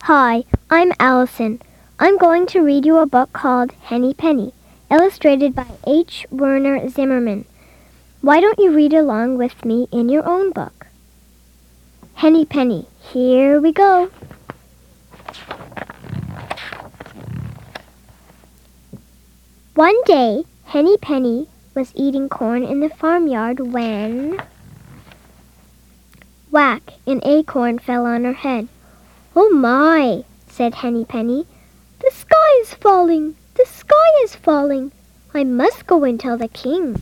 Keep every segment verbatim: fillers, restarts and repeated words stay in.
Hi, I'm Allison. I'm going to read you a book called Henny Penny, illustrated by H. Werner Zimmerman. Why don't you read along with me in your own book? Henny Penny, here we go. One day, Henny Penny was eating corn in the farmyard when... Whack! An acorn fell on her head. "Oh my!" said Henny Penny. "The sky is falling! The sky is falling! I must go and tell the king."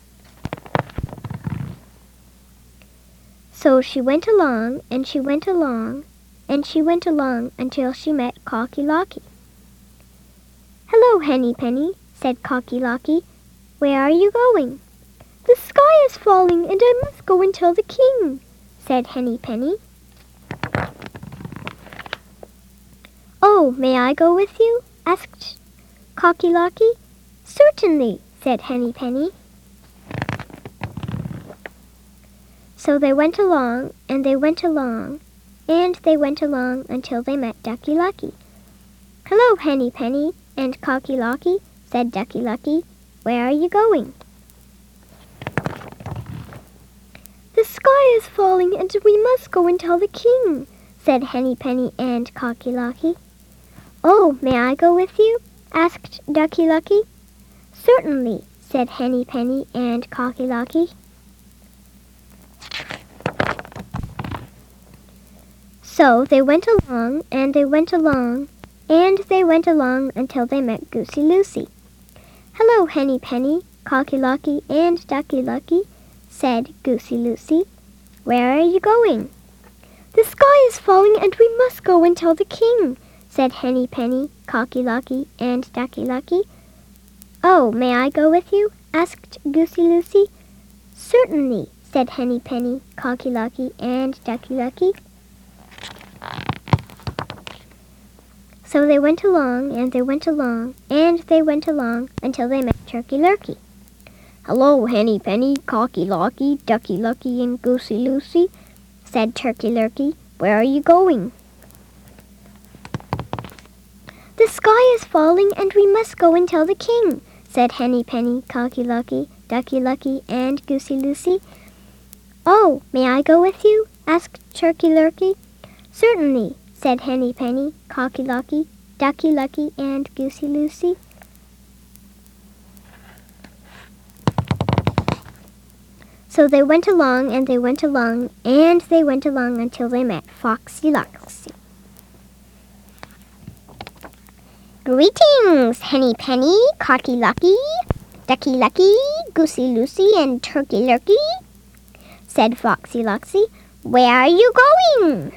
So she went along, and she went along, and she went along until she met Cocky Locky. "Hello, Henny Penny," said Cocky Locky. "Where are you going?" "The sky is falling, and I must go and tell the king," said Henny Penny. "Oh, may I go with you?" asked Cocky Locky. "Certainly," said Henny Penny. So they went along, and they went along, and they went along until they met Ducky Lucky. "Hello, Henny Penny and Cocky Locky," said Ducky Lucky. "Where are you going?" "The sky is falling, and we must go and tell the king," said Henny Penny and Cocky Locky. "Oh, may I go with you?" asked Ducky Lucky. "Certainly," said Henny Penny and Cocky Locky. So they went along, and they went along, and they went along until they met Goosey Lucy. "Hello, Henny Penny, Cocky Locky, and Ducky Lucky," said Goosey Lucy. "Where are you going?" "The sky is falling, and we must go and tell the king," said Henny Penny, Cocky Locky, and Ducky Lucky. "Oh, may I go with you?" asked Goosey Lucy. "Certainly," said Henny Penny, Cocky Locky, and Ducky Lucky. So they went along, and they went along, and they went along until they met Turkey Lurkey. "Hello, Henny Penny, Cocky Locky, Ducky Lucky, and Goosey Lucy," said Turkey Lurkey. "Where are you going?" "The sky is falling, and we must go and tell the king," said Henny Penny, Cocky Locky, Ducky Lucky, and Goosey Lucy. "Oh, may I go with you?" asked Turkey Lurkey. "Certainly," said Henny Penny, Cocky Locky, Ducky Lucky, and Goosey Lucy. So they went along, and they went along, and they went along until they met Foxy Loxy. "Greetings, Henny Penny, Cocky Locky, Ducky Lucky, Goosey Lucy, and Turkey Lurkey," said Foxy Loxy. "Where are you going?"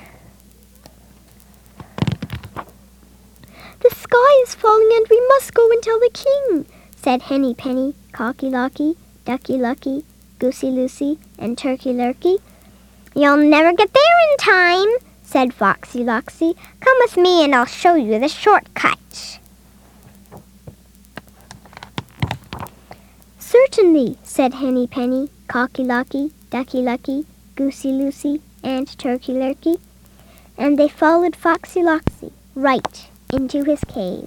"The sky is falling, and we must go and tell the king," said Henny Penny, Cocky Locky, Ducky Lucky, Goosey Lucy, and Turkey Lurkey. "You'll never get there in time," said Foxy Loxy. "Come with me, and I'll show you the shortcut." "Certainly," said Henny Penny, Cocky Locky, Ducky Lucky, Goosey Lucy, and Turkey Lurkey. And they followed Foxy Loxy right into his cave.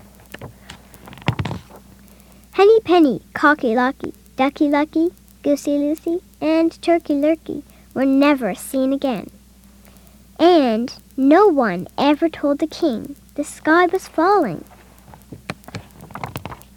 Henny Penny, Cocky Locky, Ducky Lucky, Goosey Lucy, and Turkey Lurkey were never seen again. And no one ever told the king the sky was falling.